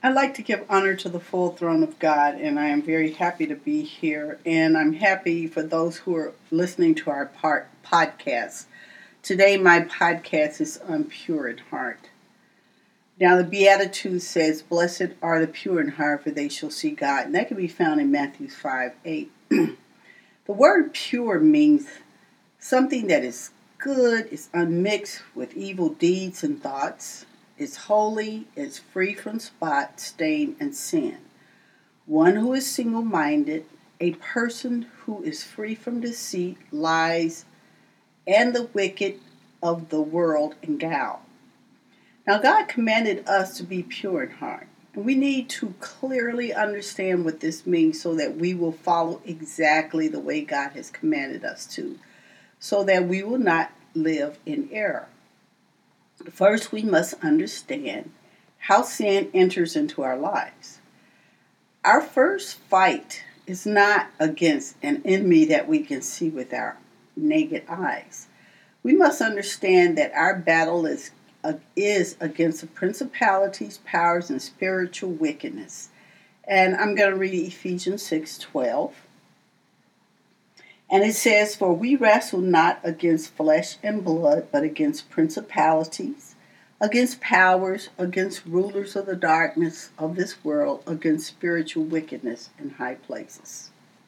I'd like to give honor to the full throne of God, and I am very happy to be here. And I'm happy for those who are listening to our podcast. Today, my podcast is on pure in heart. Now, the Beatitude says, "Blessed are the pure in heart, for they shall see God." And that can be found in Matthew 5:8. The word pure means something that is good, is unmixed with evil deeds and thoughts. It's holy, it's free from spot, stain, and sin. One who is single-minded, a person who is free from deceit, lies, and the wicked of the world and gal. Now, God commanded us to be pure in heart. And we need to clearly understand what this means so that we will follow exactly the way God has commanded us to, so that we will not live in error. First, we must understand how sin enters into our lives. Our first fight is not against an enemy that we can see with our naked eyes. We must understand that our battle is against the principalities, powers, and spiritual wickedness. And I'm going to read Ephesians 6:12. And it says, "For we wrestle not against flesh and blood, but against principalities, against powers, against rulers of the darkness of this world, against spiritual wickedness in high places."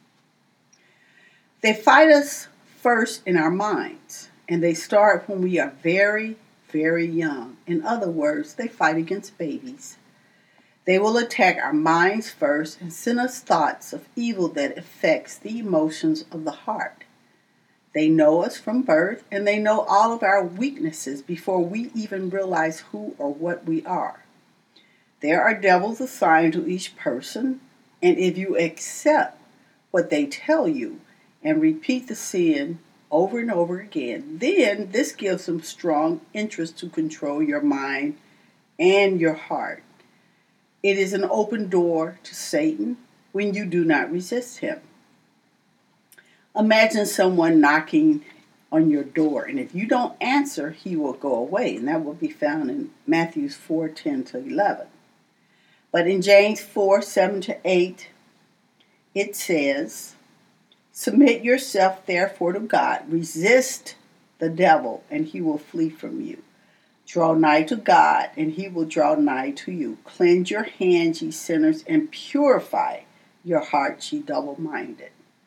They fight us first in our minds, and they start when we are very, very young. In other words, they fight against babies. They will attack our minds first and send us thoughts of evil that affects the emotions of the heart. They know us from birth, and they know all of our weaknesses before we even realize who or what we are. There are devils assigned to each person, and if you accept what they tell you and repeat the sin over and over again, then this gives them strong interest to control your mind and your heart. It is an open door to Satan when you do not resist him. Imagine someone knocking on your door, and if you don't answer, he will go away. And that will be found in Matthew 4:10-11. But in James 4:7-8, it says, "Submit yourself therefore to God. Resist the devil, and he will flee from you. Draw nigh to God, and he will draw nigh to you. Cleanse your hands, ye sinners, and purify your hearts, ye double-minded."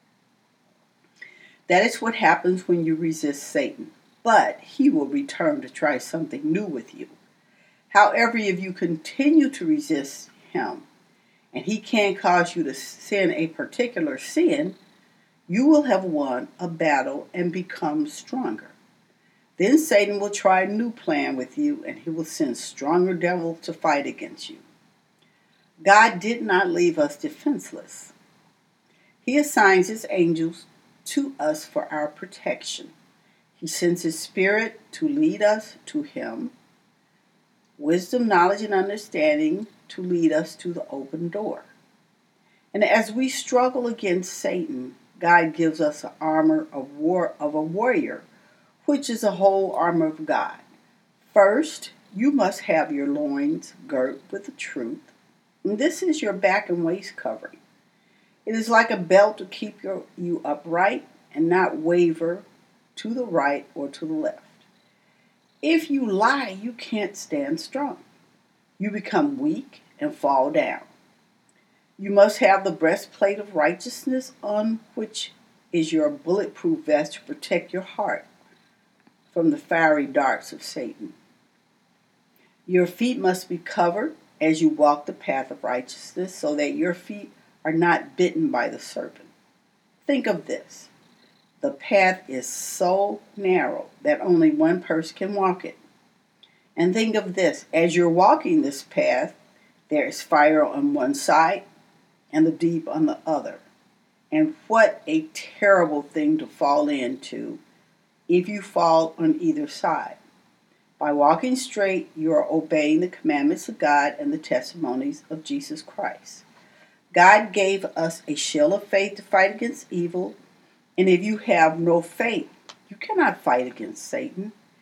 That is what happens when you resist Satan. But he will return to try something new with you. However, if you continue to resist him, and he can cause you to sin a particular sin, you will have won a battle and become stronger. Then Satan will try a new plan with you, and he will send stronger devils to fight against you. God did not leave us defenseless. He assigns his angels to us for our protection. He sends his spirit to lead us to him, wisdom, knowledge, and understanding to lead us to the open door. And as we struggle against Satan, God gives us an armor of a warrior, which is a whole armor of God. First, you must have your loins girt with the truth. And this is your back and waist covering. It is like a belt to keep you upright and not waver to the right or to the left. If you lie, you can't stand strong. You become weak and fall down. You must have the breastplate of righteousness on, which is your bulletproof vest to protect your heart from the fiery darts of Satan. Your feet must be covered as you walk the path of righteousness so that your feet are not bitten by the serpent. Think of this. The path is so narrow that only one person can walk it. And think of this. As you're walking this path, there is fire on one side and the deep on the other. And what a terrible thing to fall into if you fall on either side. By walking straight, you are obeying the commandments of God and the testimonies of Jesus Christ. God gave us a shield of faith to fight against evil, and if you have no faith, you cannot fight against Satan.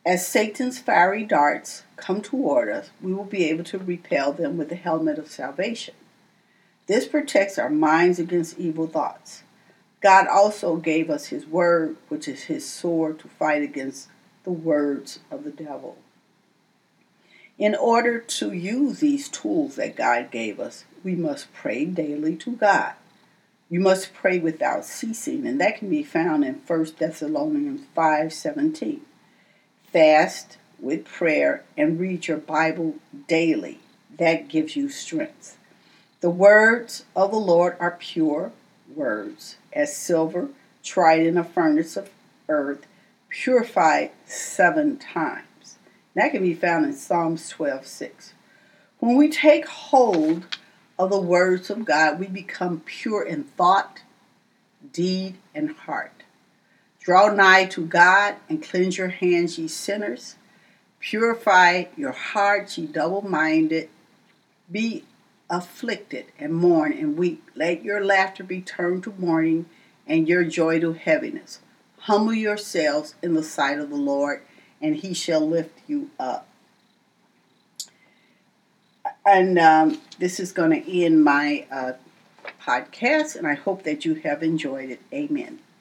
As Satan's fiery darts come toward us, we will be able to repel them with the helmet of salvation. This protects our minds against evil thoughts. God also gave us His word, which is His sword to fight against the words of the devil. In order to use these tools that God gave us, we must pray daily to God. You must pray without ceasing, and that can be found in 1 Thessalonians 5:17. Fast with prayer and read your Bible daily. That gives you strength. The words of the Lord are pure words, as silver tried in a furnace of earth, purified 7 times. That can be found in Psalms 12:6. When we take hold of the words of God, we become pure in thought, deed, and heart. Draw nigh to God and cleanse your hands, ye sinners. Purify your hearts, ye double-minded. Be afflicted and mourn and weep. Let your laughter be turned to mourning and your joy to heaviness. Humble yourselves in the sight of the Lord, and He shall lift you up. And this is going to end my podcast, and I hope that you have enjoyed it. Amen.